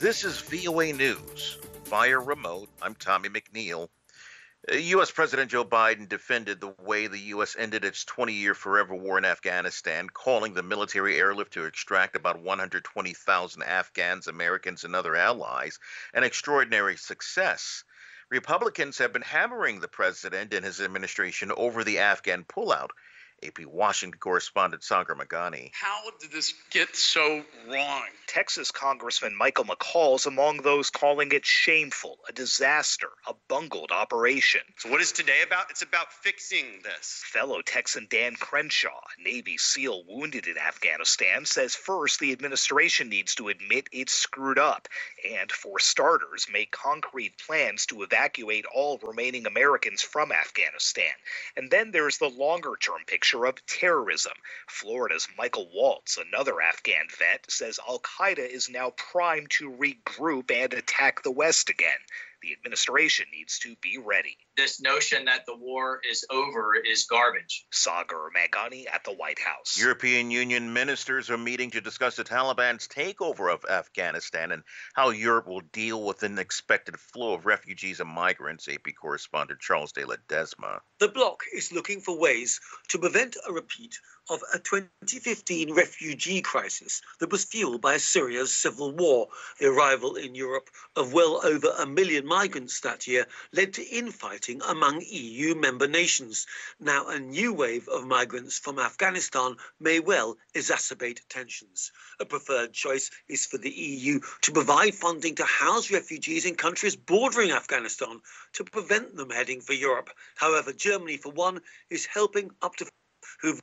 This is VOA News. Via remote, I'm Tommy McNeil. U.S. President Joe Biden defended the way the U.S. ended its 20-year forever war in Afghanistan, calling the military airlift to extract about 120,000 Afghans, Americans, and other allies an extraordinary success. Republicans have been hammering the president and his administration over the Afghan pullout. AP Washington correspondent Sagar Meghani. How did this get so wrong? Texas Congressman Michael McCaul is among those calling it shameful, a disaster, a bungled operation. So what is today about? It's about fixing this. Fellow Texan Dan Crenshaw, Navy SEAL wounded in Afghanistan, says first the administration needs to admit it's screwed up and, for starters, make concrete plans to evacuate all remaining Americans from Afghanistan. And then there's the longer-term picture of terrorism. Florida's Michael Waltz, another Afghan vet, says Al-Qaeda is now primed to regroup and attack the West again. The administration needs to be ready. This notion that the war is over is garbage. Sagar Meghani at the White House. European Union ministers are meeting to discuss the Taliban's takeover of Afghanistan and how Europe will deal with an expected flow of refugees and migrants, AP correspondent Charles de Ledesma. The bloc is looking for ways to prevent a repeat of a 2015 refugee crisis that was fueled by Syria's civil war. The arrival in Europe of well over 1 million migrants that year led to infighting among EU member nations. Now, a new wave of migrants from Afghanistan may well exacerbate tensions. A preferred choice is for the EU to provide funding to house refugees in countries bordering Afghanistan to prevent them heading for Europe. However, Germany, for one, is helping up to who've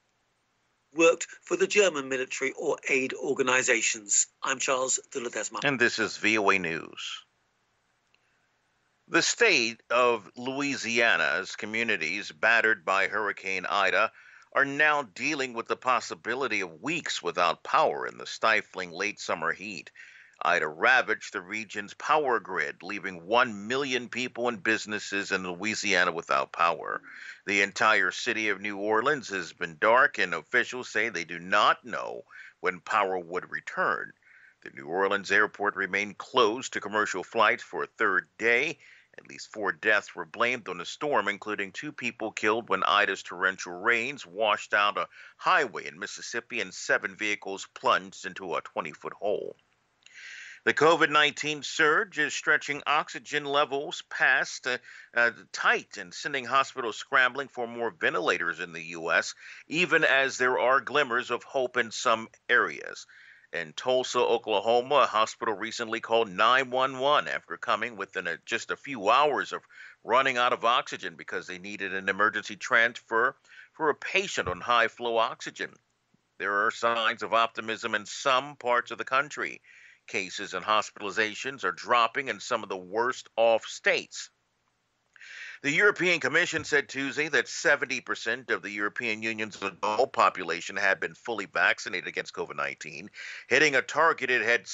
worked for the German military or aid organizations. I'm Charles de Ledesma. And this is VOA News. The state of Louisiana's communities battered by Hurricane Ida are now dealing with the possibility of weeks without power in the stifling late summer heat. Ida ravaged the region's power grid, leaving 1 million people and businesses in Louisiana without power. The entire city of New Orleans has been dark, and officials say they do not know when power would return. The New Orleans airport remained closed to commercial flights for a third day. At least 4 deaths were blamed on the storm, including 2 people killed when Ida's torrential rains washed out a highway in Mississippi and 7 vehicles plunged into a 20-foot hole. The COVID-19 surge is stretching oxygen levels past tight and sending hospitals scrambling for more ventilators in the U.S., even as there are glimmers of hope in some areas. In Tulsa, Oklahoma, a hospital recently called 911 after coming within just a few hours of running out of oxygen because they needed an emergency transfer for a patient on high-flow oxygen. There are signs of optimism in some parts of the country. Cases and hospitalizations are dropping in some of the worst-off states. The European Commission said Tuesday that 70% of the European Union's adult population had been fully vaccinated against COVID-19, hitting a target it had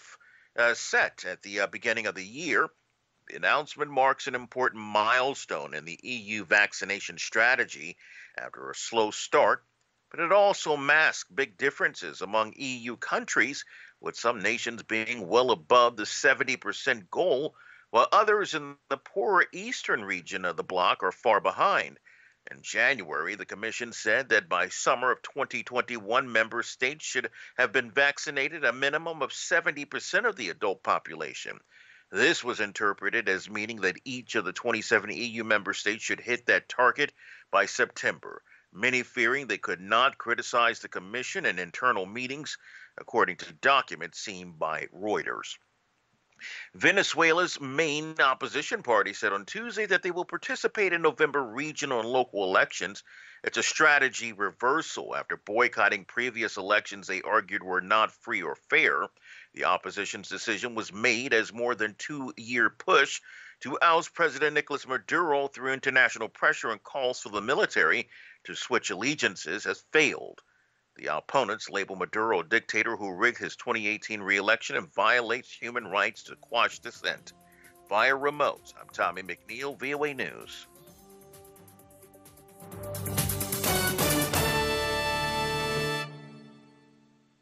set at the beginning of the year. The announcement marks an important milestone in the EU vaccination strategy after a slow start, but it also masks big differences among EU countries, with some nations being well above the 70% goal, while others in the poorer eastern region of the bloc are far behind. In January, the Commission said that by summer of 2021, member states should have been vaccinated a minimum of 70% of the adult population. This was interpreted as meaning that each of the 27 EU member states should hit that target by September, many fearing they could not criticize the Commission in internal meetings, according to documents seen by Reuters. Venezuela's main opposition party said on Tuesday that they will participate in November regional and local elections. It's a strategy reversal after boycotting previous elections they argued were not free or fair. The opposition's decision was made as more than 2-year push to oust President Nicolas Maduro through international pressure and calls for the military to switch allegiances has failed. The opponents label Maduro a dictator who rigged his 2018 re-election and violates human rights to quash dissent. Via remote, I'm Tommy McNeil, VOA News.